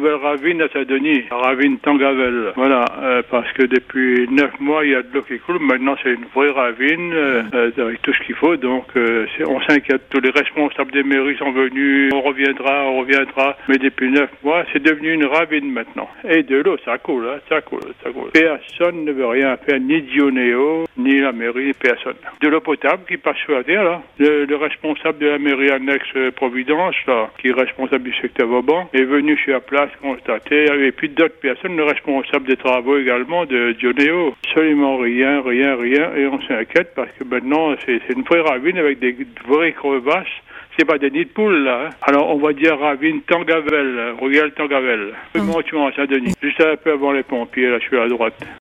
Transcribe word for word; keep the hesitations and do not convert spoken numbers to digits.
nouvelle ravine à Saint-Denis, la ravine Tangavel. Voilà, euh, parce que depuis neuf mois, il y a de l'eau qui coule. Maintenant, c'est une vraie ravine euh, avec tout ce qu'il faut. Donc, euh, c'est, on s'inquiète. Tous les responsables des mairies sont venus. On reviendra, on reviendra. Mais depuis neuf mois, c'est devenu une ravine maintenant. Et de l'eau, ça coule, hein, ça coule, ça coule. Personne ne veut rien faire, ni Dionéo, ni la mairie, personne. De l'eau potable qui passe sur la terre, là. Le, le responsable de la mairie annexe Providence, là, qui est responsable du secteur Vauban, est venu sur la place constater, et puis d'autres personnes, le responsable des travaux également de Dionéo. Absolument rien, rien, rien, et on s'inquiète parce que maintenant, c'est, c'est une vraie ravine avec des vraies crevasses. C'est pas des nids de poules, là. Hein. Alors, on va dire ravine Tangavel, Royal Tangavel. Le montement à Saint-Denis. Juste un peu avant les pompiers, là, je suis à droite.